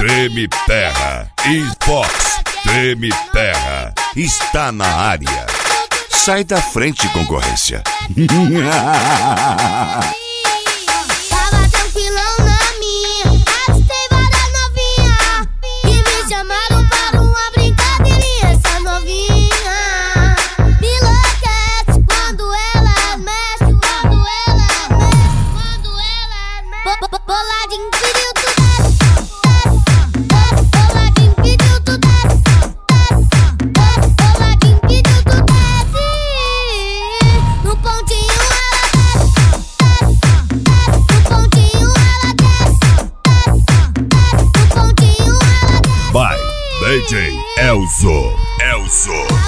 Treme Terra e Fox Treme Terra está na área. Sai da frente, concorrência. Tava tranquilão na minha, avistei várias novinhas que me chamaram para uma brincadeirinha. Essa novinha me enlouquece quando ela mexe, boladinho pediu tu desce, boladinho pediu tu desce, boladinho pediu tu desce. No pontinho ela desce, no pontinho ela desce, no pontinho ela desce. By DJ Elzo.